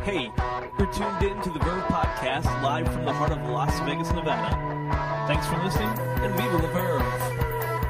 Hey, you're tuned in to the Verve Podcast live from the heart of Las Vegas, Nevada. Thanks for listening, and viva la Verve!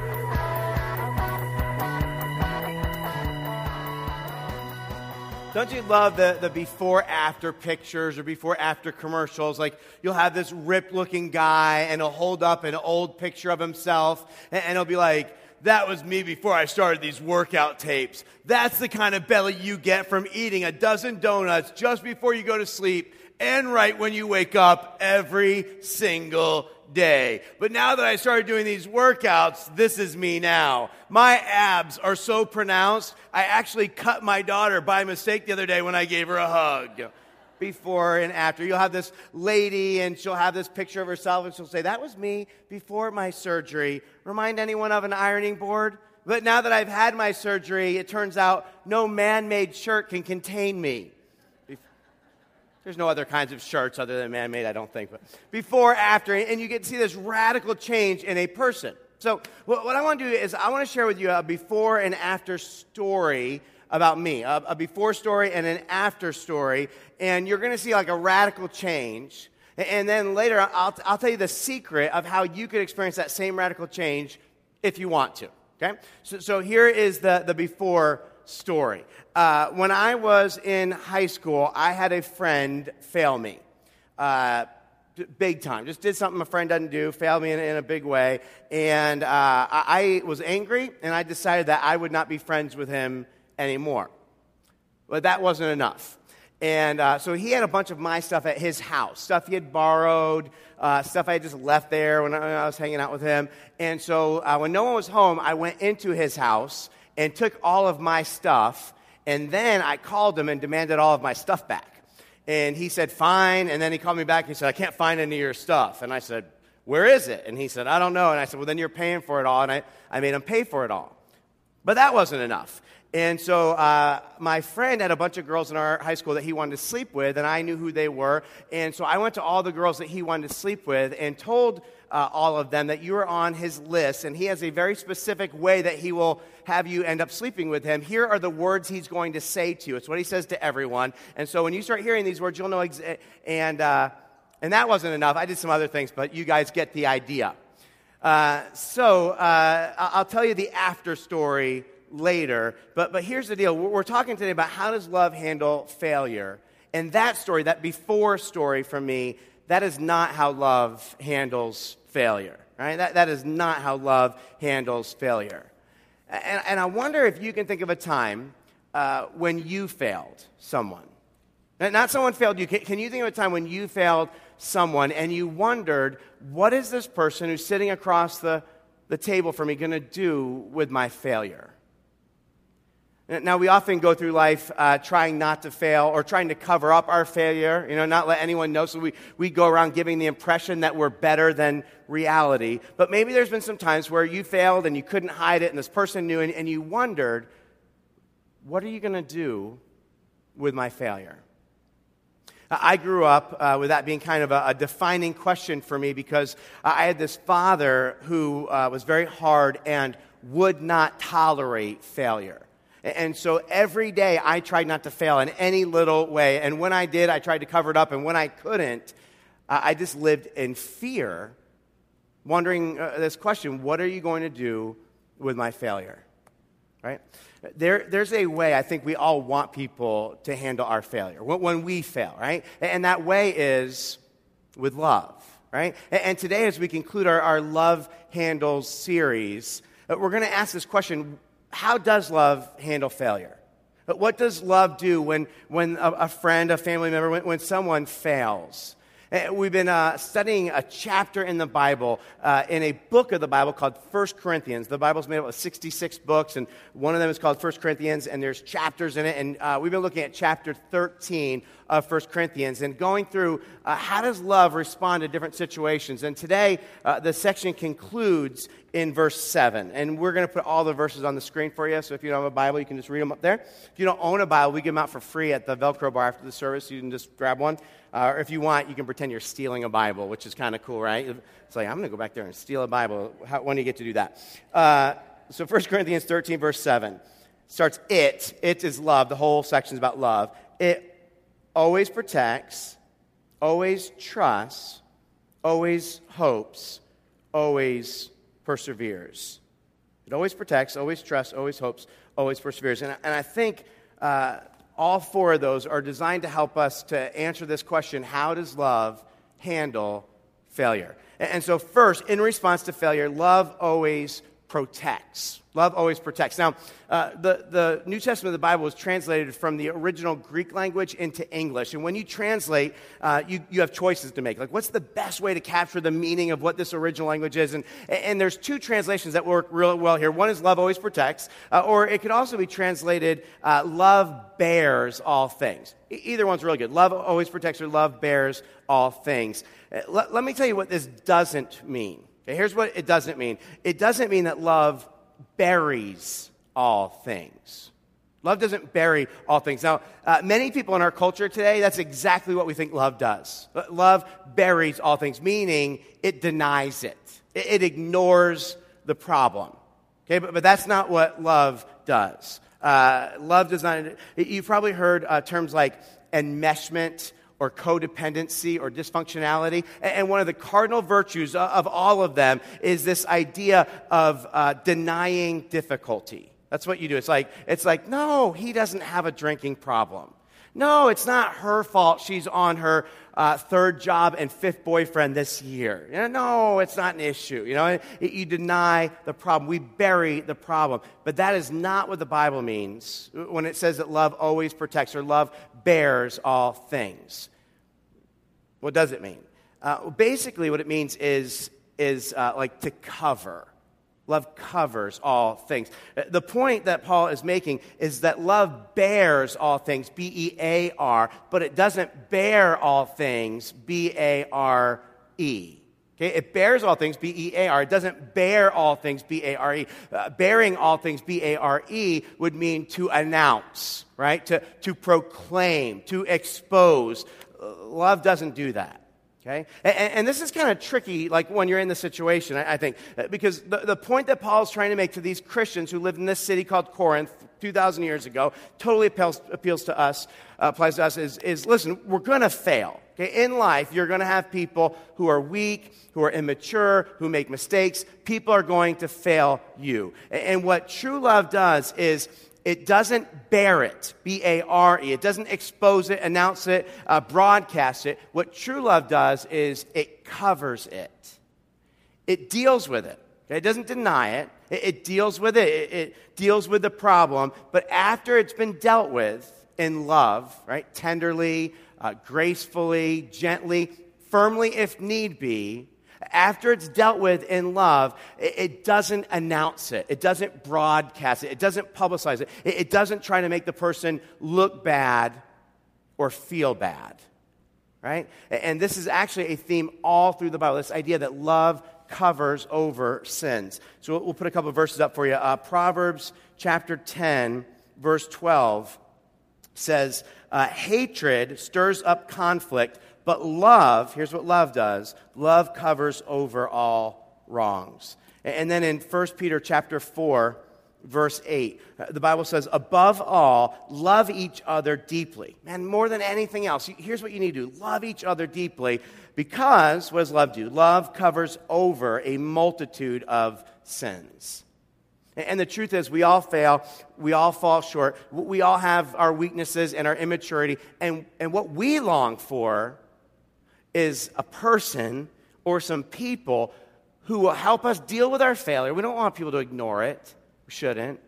Don't you love the before-after pictures or before-after commercials? Like, you'll have this ripped-looking guy, and he'll hold up an old picture of himself, and he'll be like, that was me before I started these workout tapes. That's the kind of belly you get from eating a dozen donuts just before you go to sleep and right when you wake up every single day. But now that I started doing these workouts, this is me now. My abs are so pronounced, I actually cut my daughter by mistake the other day when I gave her a hug. Before and after. You'll have this lady, and she'll have this picture of herself, and she'll say, that was me before my surgery. Remind anyone of an ironing board? But now that I've had my surgery, it turns out no man-made shirt can contain me. There's no other kinds of shirts other than man-made, I don't think. But before, after, and you get to see this radical change in a person. So what I want to do is I want to share with you a before and after story about me, a before story and an after story, and you're going to see like a radical change. And then later, I'll tell you the secret of how you could experience that same radical change if you want to. Okay? So here is the before story. When I was in high school, I had a friend fail me. Big time. Just did something a friend doesn't do, failed me in a big way. And I was angry, and I decided that I would not be friends with him anymore. But that wasn't enough. And so he had a bunch of my stuff at his house, stuff he had borrowed, stuff I had just left there when I was hanging out with him. And so when no one was home, I went into his house and took all of my stuff, and then I called him and demanded all of my stuff back. And he said, fine, and then he called me back and he said, I can't find any of your stuff. And I said, where is it? And he said, I don't know. And I said, well, then you're paying for it all, and I made him pay for it all. But that wasn't enough. And so my friend had a bunch of girls in our high school that he wanted to sleep with, and I knew who they were. And so I went to all the girls that he wanted to sleep with and told all of them that you were on his list, and he has a very specific way that he will have you end up sleeping with him. Here are the words he's going to say to you. It's what he says to everyone. And so when you start hearing these words, you'll know. And that wasn't enough. I did some other things, but you guys get the idea. So I'll tell you the after story later, but here's the deal. We're talking today about how does love handle failure. And that story, that before story for me, that is not how love handles failure. Right? That is not how love handles failure. And I wonder if you can think of a time when you failed someone. Not someone failed you. Can you think of a time when you failed someone and you wondered, what is this person who's sitting across the table from me going to do with my failure? Now, we often go through life trying not to fail or trying to cover up our failure, not let anyone know. So we go around giving the impression that we're better than reality. But maybe there's been some times where you failed and you couldn't hide it, and this person knew, and you wondered, what are you going to do with my failure? I grew up with that being kind of a defining question for me because I had this father who was very hard and would not tolerate failure. And so every day I tried not to fail in any little way. And when I did, I tried to cover it up. And when I couldn't, I just lived in fear, wondering this question, what are you going to do with my failure? Right? There's a way I think we all want people to handle our failure, when we fail, right? And that way is with love, right? And today as we conclude our Love Handles series, we're going to ask this question, how does love handle failure? What does love do when a friend, a family member, when someone fails? We've been studying a chapter in the Bible, in a book of the Bible called 1 Corinthians. The Bible's made up of 66 books, and one of them is called 1 Corinthians, and there's chapters in it. And we've been looking at chapter 13 of 1 Corinthians and going through how does love respond to different situations. And today, the section concludes in verse 7. And we're going to put all the verses on the screen for you, so if you don't have a Bible, you can just read them up there. If you don't own a Bible, we give them out for free at the Velcro bar after the service. You can just grab one. Or if you want, you can pretend you're stealing a Bible, which is kind of cool, right? It's like, I'm going to go back there and steal a Bible. When do you get to do that? So 1 Corinthians 13, verse 7 starts, It is love. The whole section is about love. always protects, always trusts, always hopes, always perseveres. It always protects, always trusts, always hopes, always perseveres. And I think all four of those are designed to help us to answer this question: how does love handle failure? And so first, in response to failure, love always protects. Love always protects. Now, the New Testament of the Bible was translated from the original Greek language into English. And when you translate, you have choices to make. Like, what's the best way to capture the meaning of what this original language is? And there's two translations that work really well here. One is love always protects, or it could also be translated love bears all things. Either one's really good. Love always protects or love bears all things. Let me tell you what this doesn't mean. Okay, here's what it doesn't mean. It doesn't mean that love buries all things. Love doesn't bury all things. Now, many people in our culture today, that's exactly what we think love does. Love buries all things, meaning it denies it. It ignores the problem. Okay, but that's not what love does. Love does not. You've probably heard terms like enmeshment, or codependency, or dysfunctionality. And one of the cardinal virtues of all of them is this idea of denying difficulty. That's what you do. It's like, no, he doesn't have a drinking problem. No, it's not her fault she's on her third job and fifth boyfriend this year. No, it's not an issue. You deny the problem. We bury the problem. But that is not what the Bible means when it says that love always protects or love bears all things. What does it mean? Basically, what it means is like to cover. Love covers all things. The point that Paul is making is that love bears all things, B-E-A-R, but it doesn't bear all things, B-A-R-E. Okay, it bears all things, B-E-A-R. It doesn't bear all things, B-A-R-E. Bearing all things, B-A-R-E, would mean to announce, right? To proclaim, to expose. Love doesn't do that. Okay? And this is kind of tricky, like when you're in the situation, I think, because the point that Paul's trying to make to these Christians who lived in this city called Corinth 2,000 years ago totally appeals to us, applies to us, is listen, we're going to fail. Okay? In life, you're going to have people who are weak, who are immature, who make mistakes. People are going to fail you. And what true love does is it doesn't bear it, B-A-R-E. It doesn't expose it, announce it, broadcast it. What true love does is it covers it. It deals with it. It doesn't deny it. It deals with it. It deals with the problem. But after it's been dealt with in love, right, tenderly, gracefully, gently, firmly if need be, after it's dealt with in love, it doesn't announce it. It doesn't broadcast it. It doesn't publicize it. It doesn't try to make the person look bad or feel bad, right? And this is actually a theme all through the Bible, this idea that love covers over sins. So we'll put a couple of verses up for you. Proverbs chapter 10, verse 12 says, hatred stirs up conflict, but love, here's what love does, love covers over all wrongs. And then in 1 Peter chapter 4, verse 8, the Bible says, above all, love each other deeply. Man, more than anything else, here's what you need to do. Love each other deeply because, what does love do? Love covers over a multitude of sins. And the truth is, we all fail, we all fall short, we all have our weaknesses and our immaturity, and what we long for is a person or some people who will help us deal with our failure. We don't want people to ignore it, we shouldn't,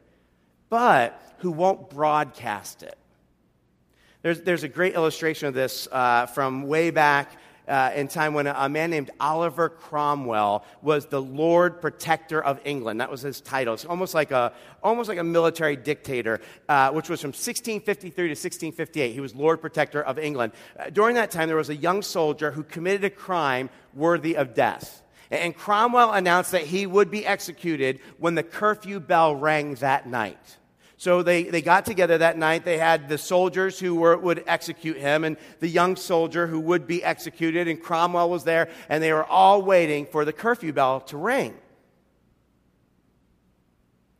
but who won't broadcast it. There's a great illustration of this from way back in time when a man named Oliver Cromwell was the Lord Protector of England. That was his title. It's almost like a military dictator, which was from 1653 to 1658. He was Lord Protector of England. During that time, there was a young soldier who committed a crime worthy of death. And Cromwell announced that he would be executed when the curfew bell rang that night. So they got together that night. They had the soldiers who would execute him and the young soldier who would be executed, and Cromwell was there, and they were all waiting for the curfew bell to ring.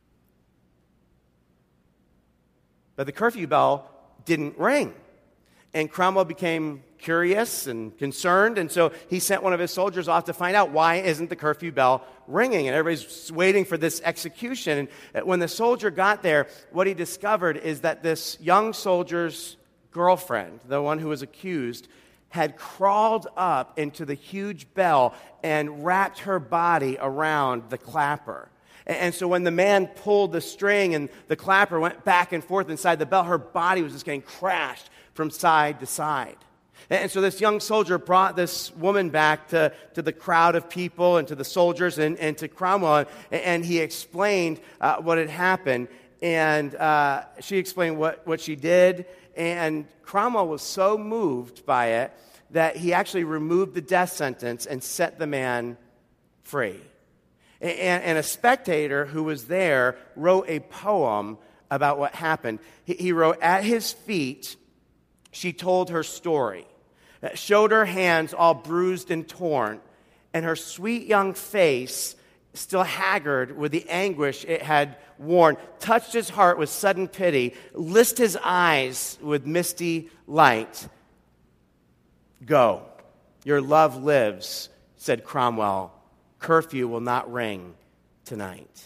But the curfew bell didn't ring. And Cromwell became curious and concerned, and so he sent one of his soldiers off to find out why isn't the curfew bell ringing, and everybody's waiting for this execution. And when the soldier got there, what he discovered is that this young soldier's girlfriend, the one who was accused, had crawled up into the huge bell and wrapped her body around the clapper. And so when the man pulled the string and the clapper went back and forth inside the bell, her body was just getting crashed from side to side. And so this young soldier brought this woman back to the crowd of people and to the soldiers and to Cromwell, and he explained what had happened. And she explained what she did, and Cromwell was so moved by it that he actually removed the death sentence and set the man free. And a spectator who was there wrote a poem about what happened. He wrote, "At his feet, she told her story, showed her hands all bruised and torn, and her sweet young face, still haggard with the anguish it had worn, touched his heart with sudden pity, lit his eyes with misty light. Go, your love lives," said Cromwell. "Curfew will not ring tonight."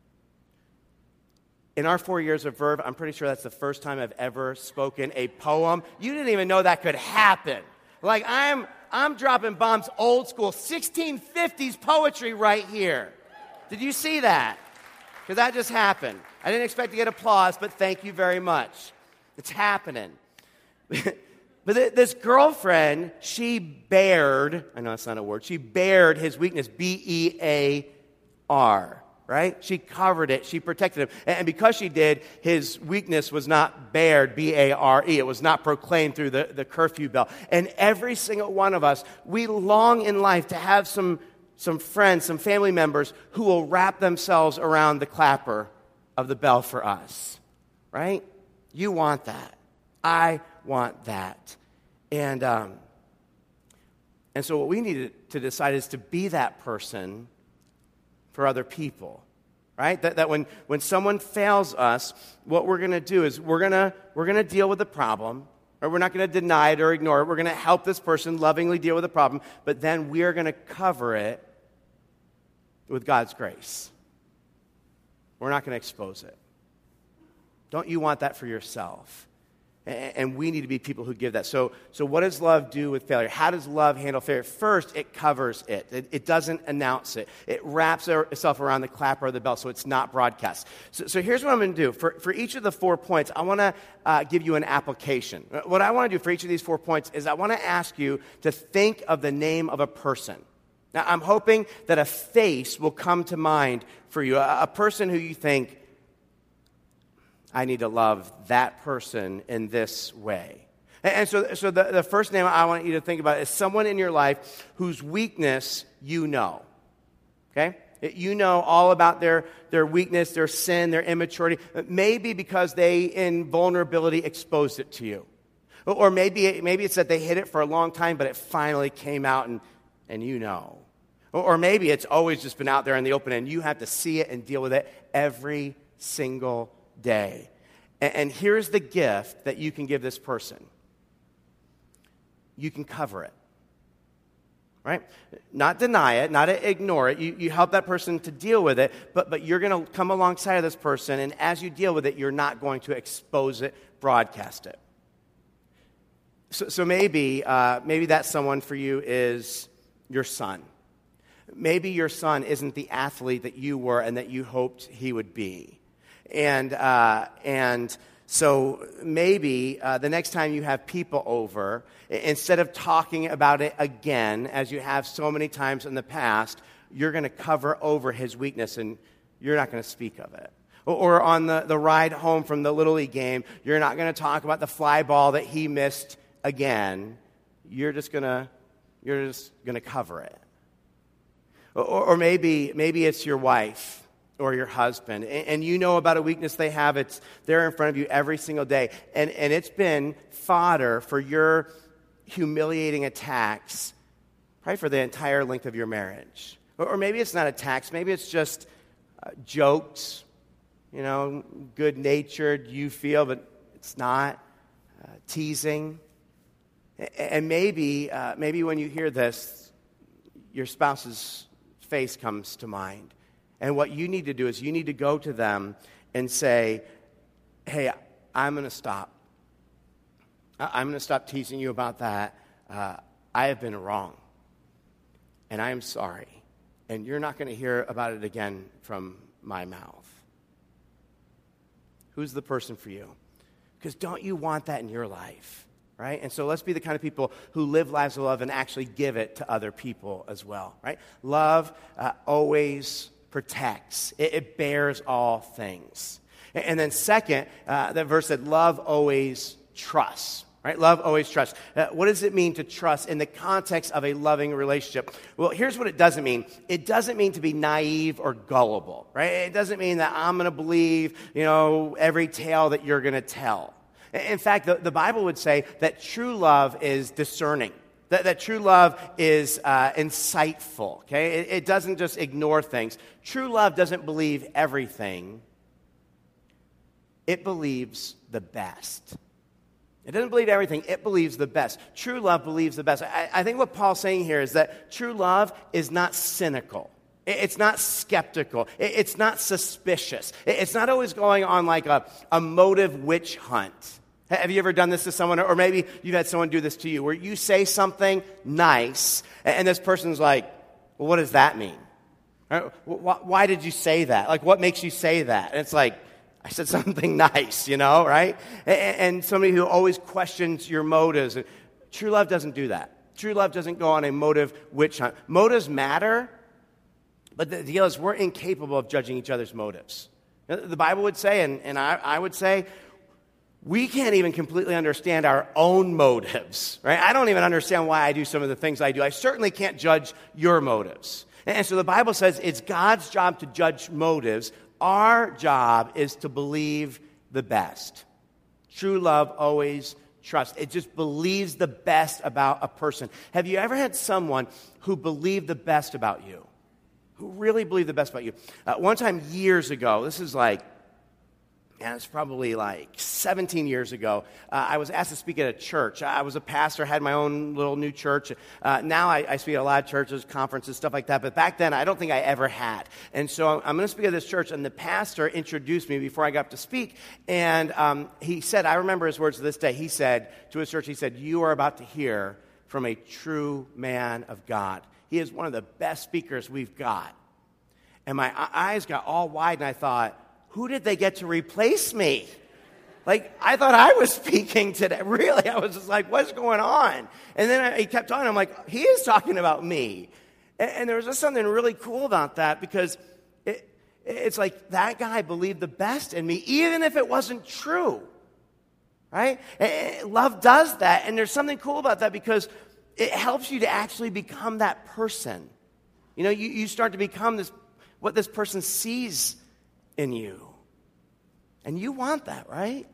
In our 4 years of Verve, I'm pretty sure that's the first time I've ever spoken a poem. You didn't even know that could happen. Like, I'm dropping bombs, old school, 1650s poetry right here. Did you see that? Because that just happened. I didn't expect to get applause, but thank you very much. It's happening. But this girlfriend, she bared, I know that's not a word, she bared his weakness, B-E-A-R, right? She covered it, she protected him. And because she did, his weakness was not bared, B-A-R-E. It was not proclaimed through the curfew bell. And every single one of us, we long in life to have some friends, some family members who will wrap themselves around the clapper of the bell for us, right? You want that. I want that. And so what we need to decide is to be that person for other people, right? That when someone fails us, what we're going to do is we're going to deal with the problem, or we're not going to deny it or ignore it. We're going to help this person lovingly deal with the problem, but then we are going to cover it with God's grace. We're not going to expose it. Don't you want that for yourself? And we need to be people who give that. So what does love do with failure? How does love handle failure? First, it covers it. It doesn't announce it. It wraps itself around the clapper of the bell so it's not broadcast. So here's what I'm going to do. For each of the 4 points, I want to give you an application. What I want to do for each of these 4 points is I want to ask you to think of the name of a person. Now, I'm hoping that a face will come to mind for you, a person who you think, I need to love that person in this way. And so the first name I want you to think about is someone in your life whose weakness you know. Okay? You know all about their weakness, their sin, their immaturity. Maybe because they, in vulnerability, exposed it to you. Or maybe it's that they hid it for a long time, but it finally came out and you know. Or maybe it's always just been out there in the open and you have to see it and deal with it every single day. And here's the gift that you can give this person. You can cover it. Right? Not deny it, not ignore it. You help that person to deal with it, but you're going to come alongside of this person, and as you deal with it, you're not going to expose it, broadcast it. So maybe that someone for you is your son. Maybe your son isn't the athlete that you were and that you hoped he would be. And so maybe the next time you have people over, instead of talking about it again, as you have so many times in the past, you're going to cover over his weakness and you're not going to speak of it. Or on the ride home from the Little League game, you're not going to talk about the fly ball that he missed again. You're just going to cover it. Or maybe it's your wife or your husband, and you know about a weakness they have. It's there in front of you every single day, and it's been fodder for your humiliating attacks, probably for the entire length of your marriage. Or maybe it's not attacks. Maybe it's just jokes, good-natured, you feel, but it's not. Teasing. And maybe when you hear this, your spouse's face comes to mind. And what you need to do is you need to go to them and say, hey, I'm going to stop. I'm going to stop teasing you about that. I have been wrong. And I am sorry. And you're not going to hear about it again from my mouth. Who's the person for you? Because don't you want that in your life? Right? And so let's be the kind of people who live lives of love and actually give it to other people as well. Right? Love always protects. It bears all things. And then second, that verse said, love always trusts. Right? Love always trusts. What does it mean to trust in the context of a loving relationship? Well, here's what it doesn't mean. It doesn't mean to be naive or gullible. Right? It doesn't mean that I'm going to believe, every tale that you're going to tell. In fact, the Bible would say that true love is discerning. That true love is insightful. Okay? It doesn't just ignore things. True love doesn't believe everything. It believes the best. It doesn't believe everything. It believes the best. True love believes the best. I think what Paul's saying here is that true love is not cynical. It's not skeptical. It's not suspicious. It's not always going on like a motive witch hunt. Have you ever done this to someone? Or maybe you've had someone do this to you, where you say something nice, and this person's like, well, what does that mean? Why did you say that? Like, what makes you say that? And it's like, I said something nice, right? And somebody who always questions your motives. True love doesn't do that. True love doesn't go on a motive witch hunt. Motives matter, but the deal is we're incapable of judging each other's motives. The Bible would say, and I would say, we can't even completely understand our own motives, right? I don't even understand why I do some of the things I do. I certainly can't judge your motives. And so the Bible says it's God's job to judge motives. Our job is to believe the best. True love always trusts. It just believes the best about a person. Have you ever had someone who believed the best about you? Who really believed the best about you? One time years ago, this is it's probably 17 years ago, I was asked to speak at a church. I was a pastor, had my own little new church. Now I speak at a lot of churches, conferences, stuff like that. But back then, I don't think I ever had. And so I'm going to speak at this church, and the pastor introduced me before I got up to speak. And he said, I remember his words to this day. He said to his church, you are about to hear from a true man of God. He is one of the best speakers we've got. And my eyes got all wide, and I thought, who did they get to replace me? I thought I was speaking today. Really, I was just like, what's going on? And then he kept talking. I'm like, he is talking about me. And there was just something really cool about that, because it's like that guy believed the best in me, even if it wasn't true. Right? Love does that. And there's something cool about that, because it helps you to actually become that person. You start to become what this person sees in you. And you want that, right?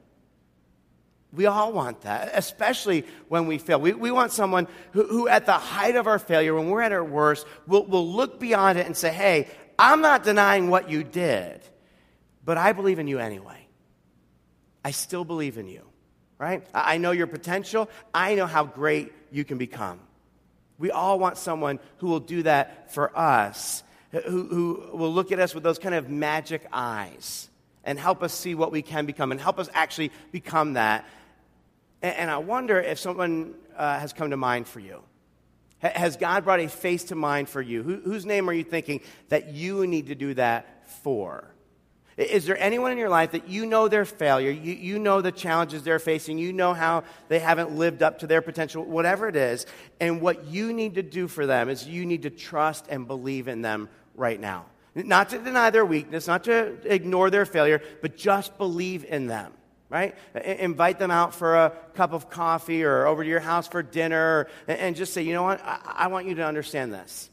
We all want that, especially when we fail. We want someone who at the height of our failure, when we're at our worst, will look beyond it and say, hey, I'm not denying what you did, but I believe in you anyway. I still believe in you, right? I know your potential. I know how great you can become. We all want someone who will do that for us, who will look at us with those kind of magic eyes and help us see what we can become and help us actually become that. And I wonder if someone has come to mind for you. Has God brought a face to mind for you? Whose name are you thinking that you need to do that for? Is there anyone in your life that you know their failure, you know the challenges they're facing, you know how they haven't lived up to their potential, whatever it is, and what you need to do for them is you need to trust and believe in them right now. Not to deny their weakness, not to ignore their failure, but just believe in them, right? Invite them out for a cup of coffee or over to your house for dinner, and just say, you know what, I want you to understand this.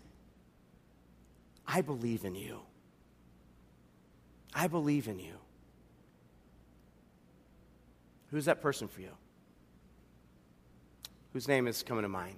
I believe in you. I believe in you. Who's that person for you? Whose name is coming to mind?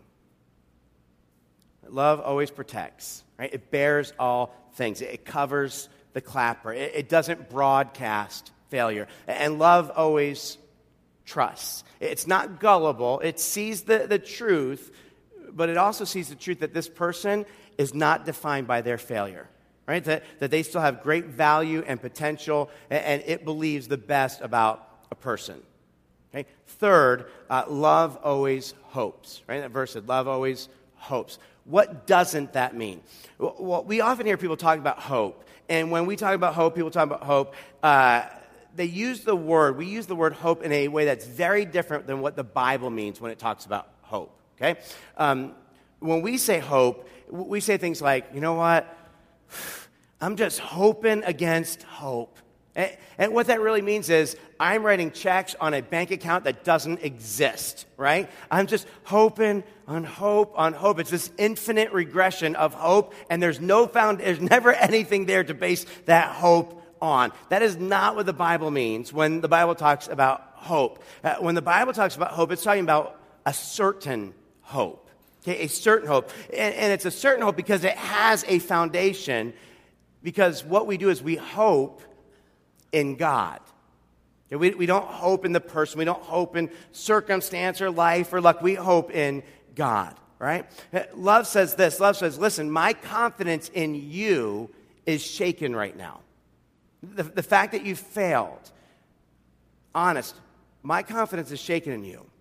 Love always protects, right? It bears all things. It covers the clapper. It doesn't broadcast failure. And love always trusts. It's not gullible. It sees the truth, but it also sees the truth that this person is not defined by their failure, right? That they still have great value and potential, and it believes the best about a person. Okay? Third, love always hopes, right? That verse said, love always hopes. What doesn't that mean? Well, we often hear people talk about hope, and when we talk about hope, people talk about hope, we use the word hope in a way that's very different than what the Bible means when it talks about hope, okay? When we say hope, we say things like, you know what? I'm just hoping against hope. And what that really means is I'm writing checks on a bank account that doesn't exist, right? I'm just hoping on hope on hope. It's this infinite regression of hope, and there's never anything there to base that hope on. That is not what the Bible means when the Bible talks about hope. When the Bible talks about hope, it's talking about a certain hope. Okay, a certain hope. And it's a certain hope because it has a foundation, because what we do is we hope in God. We don't hope in the person. We don't hope in circumstance or life or luck. We hope in God, right? Love says this. Love says, listen, my confidence in you is shaken right now. The fact that you failed, honest, my confidence is shaken in you.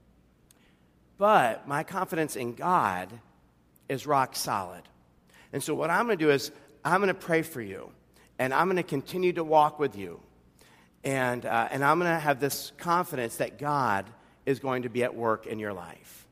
But my confidence in God is rock solid. And so what I'm going to do is I'm going to pray for you. And I'm going to continue to walk with you. And I'm going to have this confidence that God is going to be at work in your life.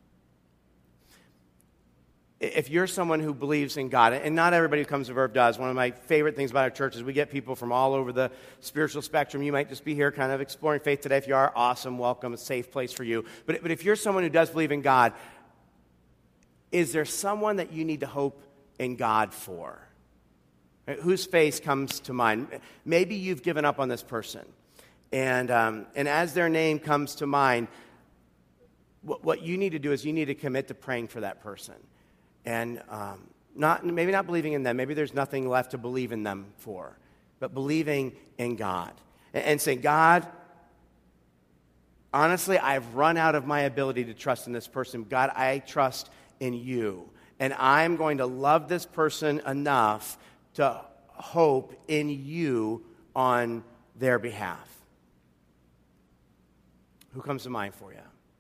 If you're someone who believes in God, and not everybody who comes to Verve does, one of my favorite things about our church is we get people from all over the spiritual spectrum. You might just be here kind of exploring faith today. If you are, awesome, welcome, a safe place for you. But if you're someone who does believe in God, is there someone that you need to hope in God for? Whose face comes to mind? Maybe you've given up on this person. And as their name comes to mind, what you need to do is you need to commit to praying for that person. And maybe not believing in them. Maybe there's nothing left to believe in them for. But believing in God. And saying, God, honestly, I've run out of my ability to trust in this person. God, I trust in you. And I'm going to love this person enough to hope in you on their behalf. Who comes to mind for you?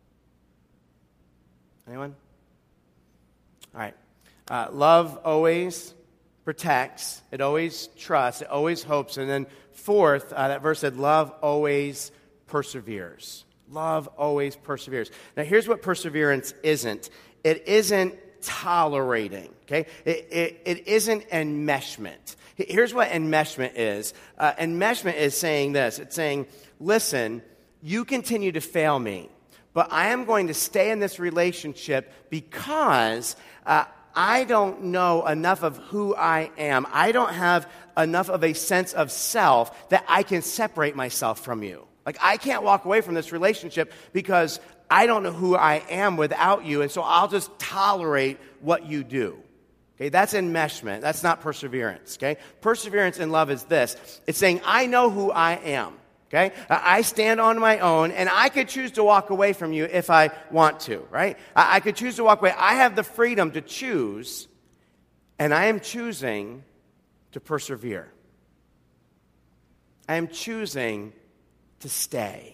Anyone? All right. Love always protects. It always trusts. It always hopes. And then fourth, that verse said, love always perseveres. Love always perseveres. Now, here's what perseverance isn't. It isn't tolerating, okay? It isn't enmeshment. Here's what enmeshment is. Enmeshment is saying this. It's saying, listen, you continue to fail me, but I am going to stay in this relationship because I don't know enough of who I am. I don't have enough of a sense of self that I can separate myself from you. Like, I can't walk away from this relationship because I don't know who I am without you, and so I'll just tolerate what you do. Okay, that's enmeshment. That's not perseverance, okay? Perseverance in love is this. It's saying, I know who I am, okay? I stand on my own, and I could choose to walk away from you if I want to, right? I could choose to walk away. I have the freedom to choose, and I am choosing to persevere. I am choosing to stay.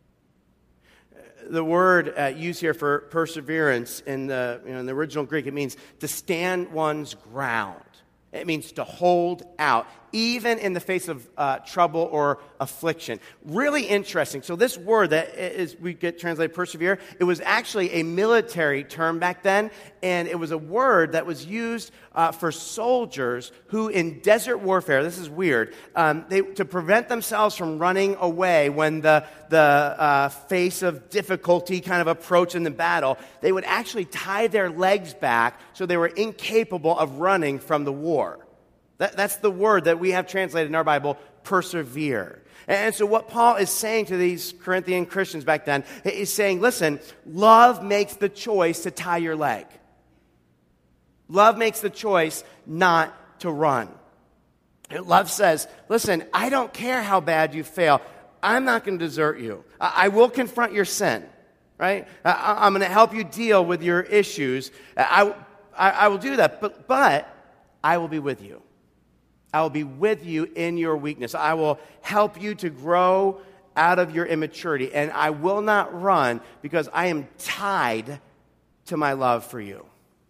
The word used here for perseverance in the original Greek, it means to stand one's ground. It means to hold out, even in the face of trouble or affliction. Really interesting. So this word that is we get translated persevere, it was actually a military term back then, and it was a word that was used for soldiers who in desert warfare, this is weird, to prevent themselves from running away when the face of difficulty kind of approached in the battle, they would actually tie their legs back so they were incapable of running from the war. That's the word that we have translated in our Bible, persevere. And so what Paul is saying to these Corinthian Christians back then, is saying, listen, love makes the choice to tie your leg. Love makes the choice not to run. Love says, listen, I don't care how bad you fail. I'm not going to desert you. I will confront your sin, right? I'm going to help you deal with your issues. I will do that, but I will be with you. I will be with you in your weakness. I will help you to grow out of your immaturity, and I will not run because I am tied to my love for you.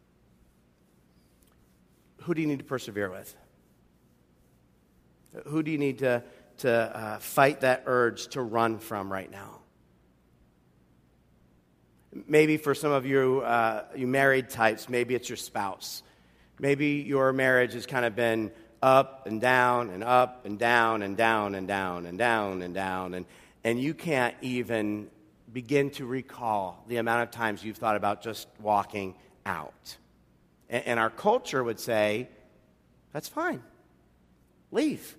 Who do you need to persevere with? Who do you need to fight that urge to run from right now? Maybe for some of you, you married types, maybe it's your spouse. Maybe your marriage has kind of been up and down and up and down and down and down and down and down, and you can't even begin to recall the amount of times you've thought about just walking out. And our culture would say, that's fine. Leave.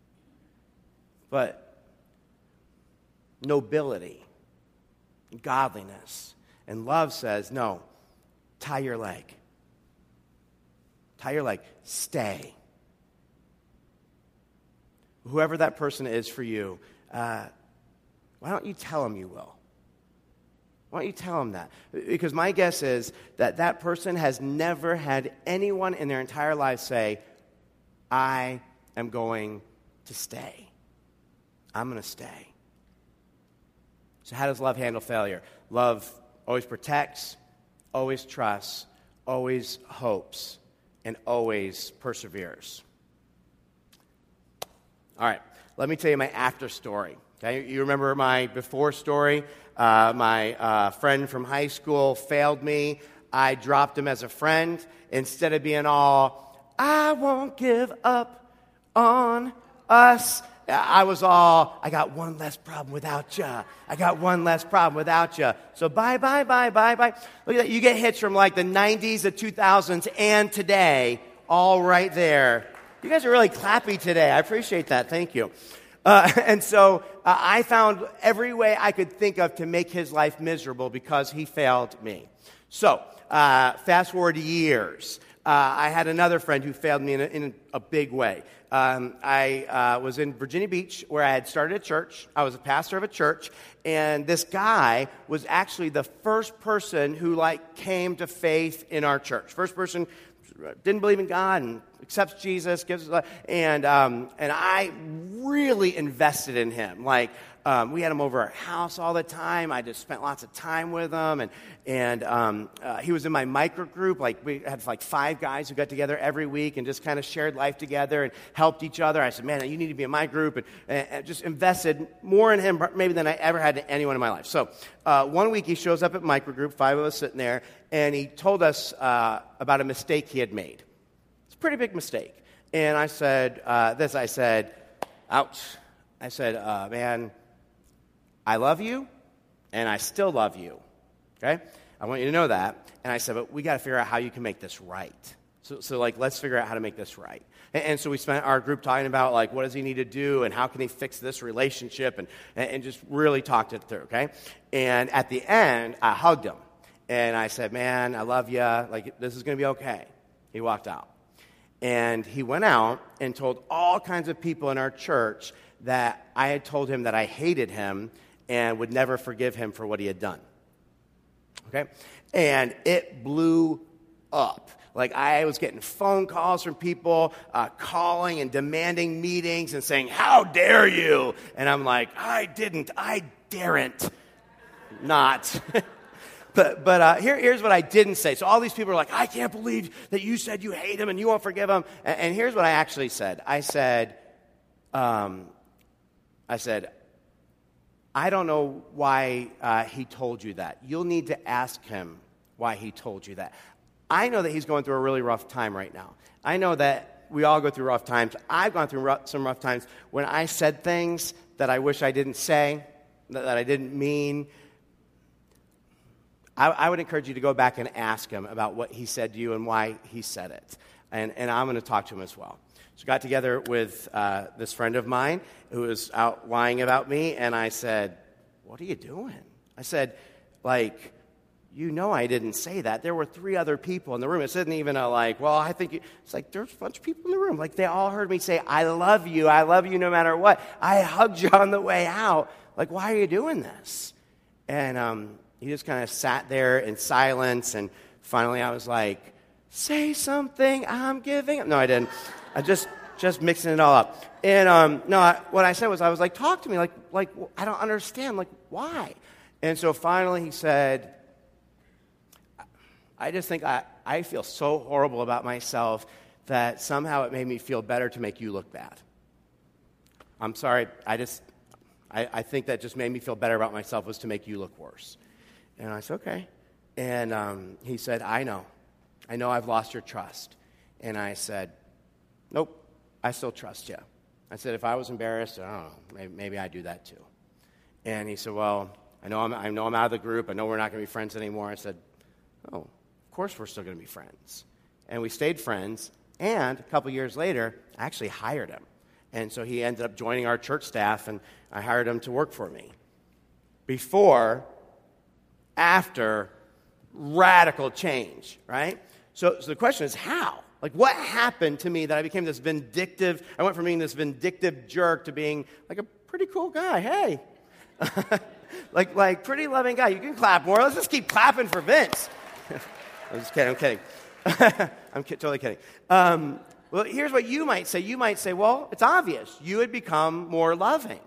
But nobility, godliness, and love says, no, tie your leg. Tie your leg. Stay. Whoever that person is for you, why don't you tell them you will? Why don't you tell them that? Because my guess is that that person has never had anyone in their entire life say, I am going to stay. I'm going to stay. So how does love handle failure? Love always protects, always trusts, always hopes, and always perseveres. All right, let me tell you my after story. Okay, you remember my before story? My friend from high school failed me. I dropped him as a friend. Instead of being all, I won't give up on us, I was all, I got one less problem without you. I got one less problem without you. So bye. Look at that. You get hits from like the 90s, the 2000s, and today, all right there. You guys are really clappy today. I appreciate that. Thank you. And so I found every way I could think of to make his life miserable because he failed me. So fast forward years. I had another friend who failed me in a big way. I was in Virginia Beach where I had started a church. I was a pastor of a church, and this guy was actually the first person who came to faith in our church. First person didn't believe in God and accepts Jesus, gives his life, and I really invested in him. We had him over our house all the time. I just spent lots of time with him, and he was in my micro group. We had 5 guys who got together every week and just kind of shared life together and helped each other. I said, man, you need to be in my group, and just invested more in him maybe than I ever had to anyone in my life. So one week he shows up at micro group, 5 of us sitting there, and he told us about a mistake he had made. It's a pretty big mistake. And I said, ouch. I said, man, I love you, and I still love you, okay? I want you to know that. And I said, but we got to figure out how you can make this right. So let's figure out how to make this right. And so we spent our group talking about, what does he need to do, and how can he fix this relationship, and just really talked it through, okay? And at the end, I hugged him, and I said, man, I love you. This is going to be okay. He walked out. And he went out and told all kinds of people in our church that I had told him that I hated him and would never forgive him for what he had done. Okay? And it blew up. I was getting phone calls from people calling and demanding meetings and saying, how dare you? And I'm like, I daren't not. But here's what I didn't say. So all these people are like, I can't believe that you said you hate him and you won't forgive him. And here's what I actually said. I said, I don't know why he told you that. You'll need to ask him why he told you that. I know that he's going through a really rough time right now. I know that we all go through rough times. I've gone through some rough times when I said things that I wish I didn't say, that I didn't mean. I would encourage you to go back and ask him about what he said to you and why he said it. And I'm going to talk to him as well. So I got together with this friend of mine who was out lying about me, and I said, what are you doing? I said, you know I didn't say that. There were 3 other people in the room. It isn't even I think you. It's like, there's a bunch of people in the room. Like, they all heard me say, I love you no matter what. I hugged you on the way out. Like, why are you doing this? And he just kind of sat there in silence, and finally I was like, say something, I'm giving. No, I didn't. I just mixing it all up. And what I said was, I was like, talk to me. Like I don't understand. Like, why? And so finally he said, I just think I feel so horrible about myself that somehow it made me feel better to make you look bad. I'm sorry, I think that just made me feel better about myself was to make you look worse. And I said, okay. And he said, I know I've lost your trust. And I said, nope, I still trust you. I said, if I was embarrassed, I don't know, maybe I'd do that too. And he said, well, I know I'm out of the group. I know we're not going to be friends anymore. I said, oh, of course we're still going to be friends. And we stayed friends, and a couple years later, I actually hired him. And so he ended up joining our church staff, and I hired him to work for me. Before, after, radical change, right? So the question is, how? Like, what happened to me that I became this vindictive, I went from being this vindictive jerk to being like a pretty cool guy. Hey. like pretty loving guy. You can clap more. Let's just keep clapping for Vince. I'm just kidding. I'm totally kidding. Well, here's what you might say. You might say, well, it's obvious. You had become more loving.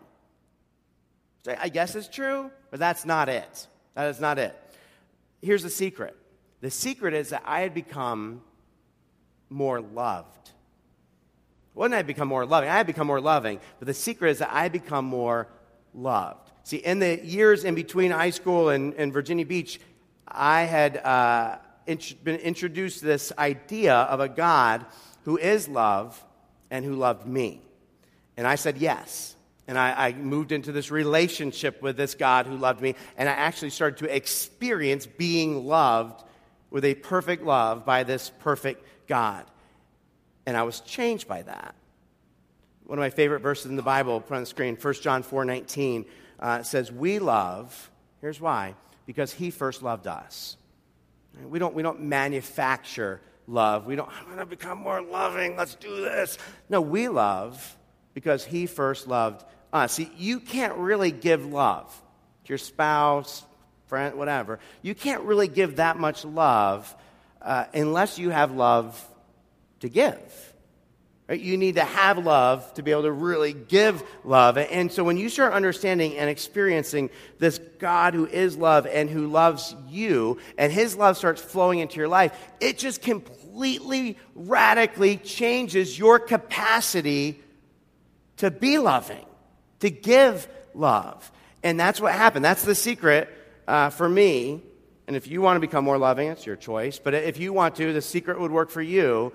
So I guess it's true, but that's not it. That is not it. Here's the secret. The secret is that I had become more loved. Wasn't I become more loving? I had become more loving, but the secret is that I had become more loved. See, in the years in between high school and Virginia Beach, I had been introduced to this idea of a God who is love and who loved me. And I said yes. And I moved into this relationship with this God who loved me, and I actually started to experience being loved with a perfect love by this perfect God. And I was changed by that. One of my favorite verses in the Bible, put on the screen, 1 John 4:19, says, we love, here's why, because he first loved us. We don't manufacture love. I'm going to become more loving, let's do this. No, we love because he first loved us. See, you can't really give love to your spouse, friend, whatever. You can't really give that much love unless you have love to give. Right? You need to have love to be able to really give love. And so when you start understanding and experiencing this God who is love and who loves you, and his love starts flowing into your life, it just completely, radically changes your capacity to be loving, to give love. And that's what happened. That's the secret for me. And if you want to become more loving, it's your choice. But if you want to, the secret would work for you.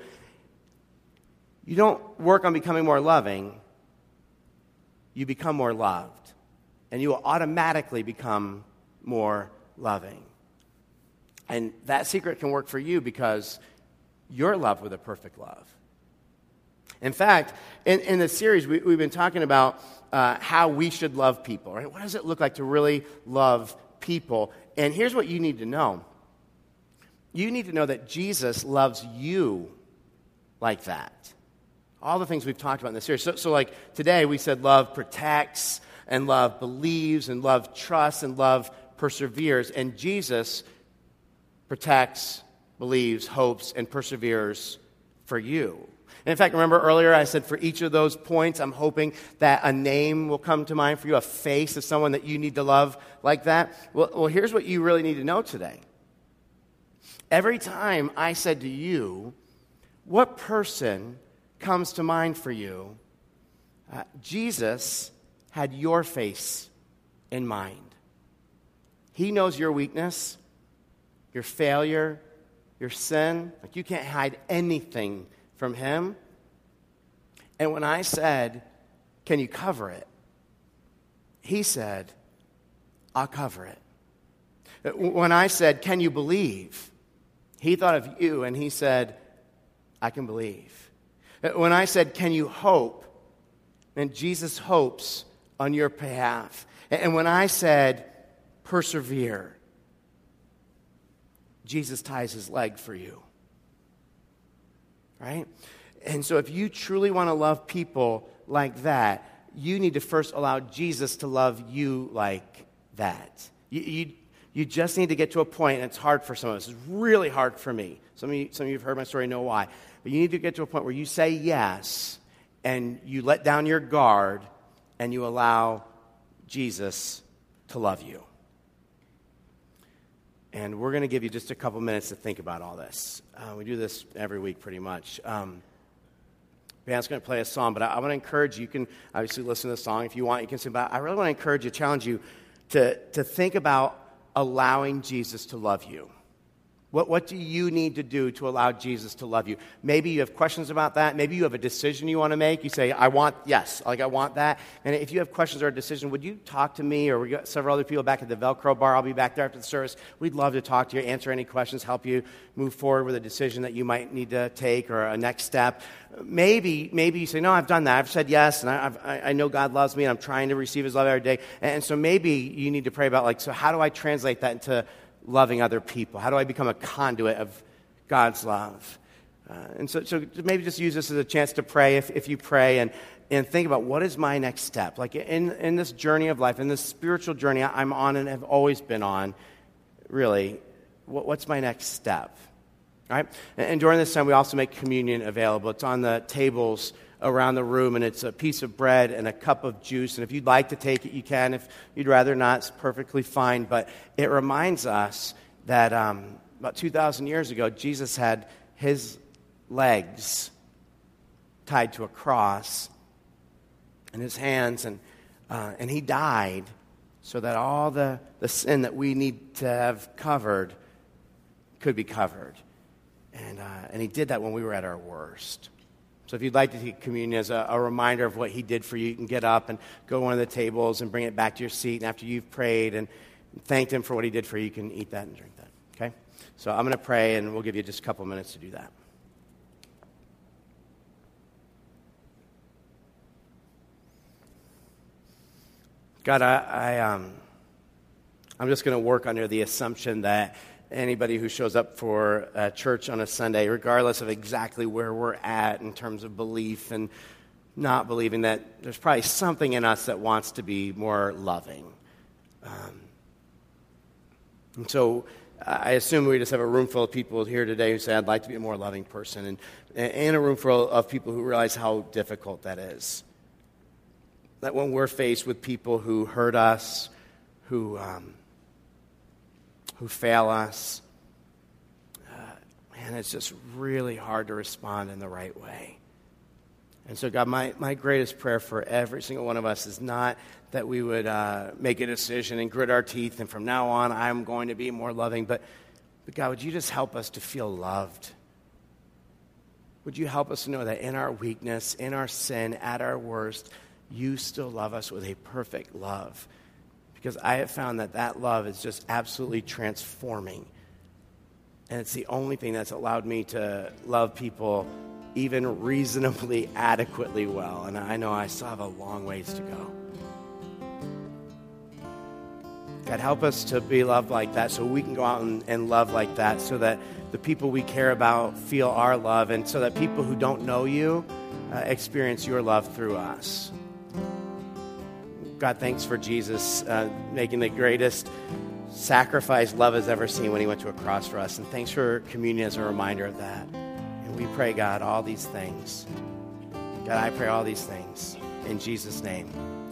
You don't work on becoming more loving. You become more loved. And you will automatically become more loving. And that secret can work for you because you're loved with a perfect love. In fact, in this series, we've been talking about how we should love people. Right? What does it look like to really love people? And here's what you need to know. You need to know that Jesus loves you like that. All the things we've talked about in this series. So like today we said love protects, and love believes, and love trusts, and love perseveres. And Jesus protects, believes, hopes, and perseveres for you. And in fact, remember earlier I said for each of those points, I'm hoping that a name will come to mind for you, a face of someone that you need to love like that. Well, here's what you really need to know today. Every time I said to you, what person comes to mind for you, Jesus had your face in mind. He knows your weakness, your failure, your sin. Like, you can't hide anything from him. And when I said, can you cover it? He said, I'll cover it. When I said, can you believe? He thought of you and he said, I can believe. When I said, can you hope? And Jesus hopes on your behalf. And when I said, persevere, Jesus ties his leg for you. Right? And so if you truly want to love people like that, you need to first allow Jesus to love you like that. You just need to get to a point, and it's hard for some of us. It's really hard for me. Some of you have heard my story, know why. But you need to get to a point where you say yes, and you let down your guard, and you allow Jesus to love you. And we're going to give you just a couple minutes to think about all this. We do this every week pretty much. Band's going to play a song, but I want to encourage you. You can obviously listen to the song if you want. You can sing, but I really want to encourage you, challenge you to think about allowing Jesus to love you. What do you need to do to allow Jesus to love you? Maybe you have questions about that. Maybe you have a decision you want to make. You say, I want that. And if you have questions or a decision, would you talk to me? Or we got several other people back at the Velcro bar. I'll be back there after the service. We'd love to talk to you, answer any questions, help you move forward with a decision that you might need to take or a next step. Maybe you say, no, I've done that. I've said yes, and I know God loves me, and I'm trying to receive his love every day. And so maybe you need to pray about, so how do I translate that into loving other people? How do I become a conduit of God's love? And so maybe just use this as a chance to pray if you pray and think about what is my next step. Like in this journey of life, in this spiritual journey I'm on and have always been on, really, what's my next step? All right? And during this time, we also make communion available. It's on the tables around the room, and it's a piece of bread and a cup of juice. And if you'd like to take it, you can. If you'd rather not, it's perfectly fine. But it reminds us that about 2,000 years ago, Jesus had his legs tied to a cross and his hands, and he died so that all the sin that we need to have covered could be covered. And he did that when we were at our worst. So if you'd like to take communion as a reminder of what he did for you, you can get up and go to one of the tables and bring it back to your seat. And after you've prayed and thanked him for what he did for you, you can eat that and drink that. Okay? So I'm going to pray, and we'll give you just a couple minutes to do that. God, I'm just going to work under the assumption that anybody who shows up for church on a Sunday, regardless of exactly where we're at in terms of belief and not believing, that there's probably something in us that wants to be more loving. And so I assume we just have a room full of people here today who say, I'd like to be a more loving person, and a room full of people who realize how difficult that is. That when we're faced with people who hurt us, who fail us, man, it's just really hard to respond in the right way. And so, God, my greatest prayer for every single one of us is not that we would make a decision and grit our teeth, and from now on, I'm going to be more loving, but God, would you just help us to feel loved? Would you help us to know that in our weakness, in our sin, at our worst, you still love us with a perfect love? Because I have found that love is just absolutely transforming. And it's the only thing that's allowed me to love people even reasonably adequately well. And I know I still have a long ways to go. God, help us to be loved like that so we can go out and love like that, so that the people we care about feel our love, and so that people who don't know you experience your love through us. God, thanks for Jesus making the greatest sacrifice love has ever seen when he went to a cross for us. And thanks for communion as a reminder of that. And we pray, God, all these things. God, I pray all these things in Jesus' name.